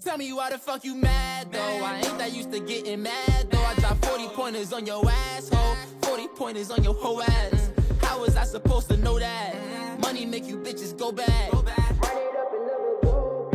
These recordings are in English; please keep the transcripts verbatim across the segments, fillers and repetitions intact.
Tell me why the fuck you mad though? I ain't that used to getting mad though. I drop forty pointers on your asshole, forty pointers on your whole ass. How was I supposed to know that? Money make you bitches go back. Run it up and never go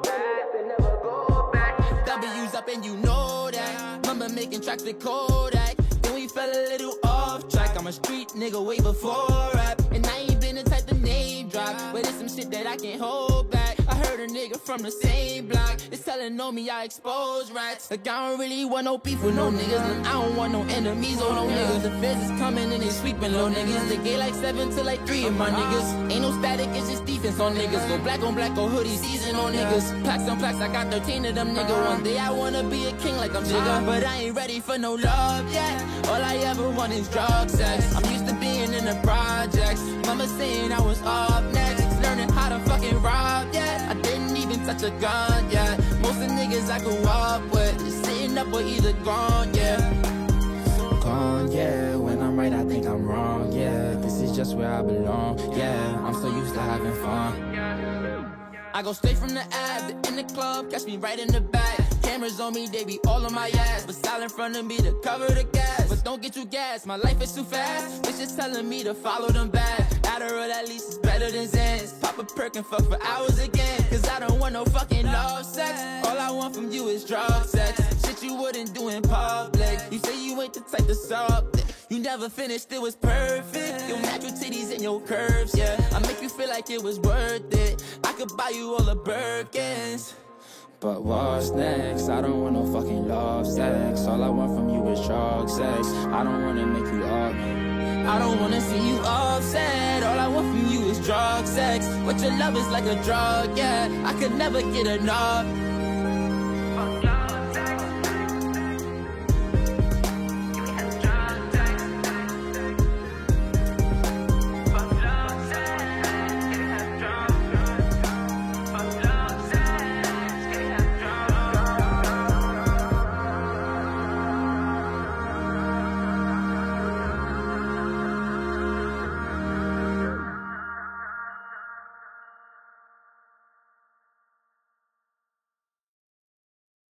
back. W's up and you know that. Remember making tracks with Kodak. Then we fell a little off track. I'm a street nigga way before rap. And I ain't been the type to name drop, but it's some shit that I can't hold back. I heard a nigga from the same block is telling on me I expose rats. Like I don't really want no beef with no niggas. Look, I don't want no enemies or no niggas. The feds is coming and they sweeping low niggas. They get like seven to like three of my niggas. Ain't no static, it's just defense on niggas. Go black on black, go hoodie season on niggas. Plaques on plaques, I got thirteen of them nigga. One day I wanna be a king like I'm Jigga, but I ain't ready for no love yet. All I ever want is drug sex. I'm used to being in the projects. Mama saying I was up next, learning how to fucking rob yet. I didn't even touch a gun yet. Most of the niggas I grew up with just sitting up or either gone, yeah. Gone, yeah. When I'm right, I think I'm wrong, yeah. This is just where I belong, yeah. I'm so used to having fun. I go straight from the ab in the club, catch me right in the back. Cameras on me, they be all on my ass, but style in front of me to cover the gas. But don't get you gas, my life is too fast. Bitches telling me to follow them back. Adderall at least is better than Xans. Pop a perk and fuck for hours again, cause I don't want no fucking love sex. All I want from you is drug sex. Shit you wouldn't do in public. You say you ain't the type to something. You never finished, it was perfect. Your natural titties and your curves, yeah. I make you feel like it was worth it. I could buy you all the Birkins. But what's next? I don't want no fucking love sex. All I want from you is drug sex. I don't wanna make you up. I don't wanna see you upset. All I want from you is drug sex. But your love is like a drug, yeah. I could never get enough.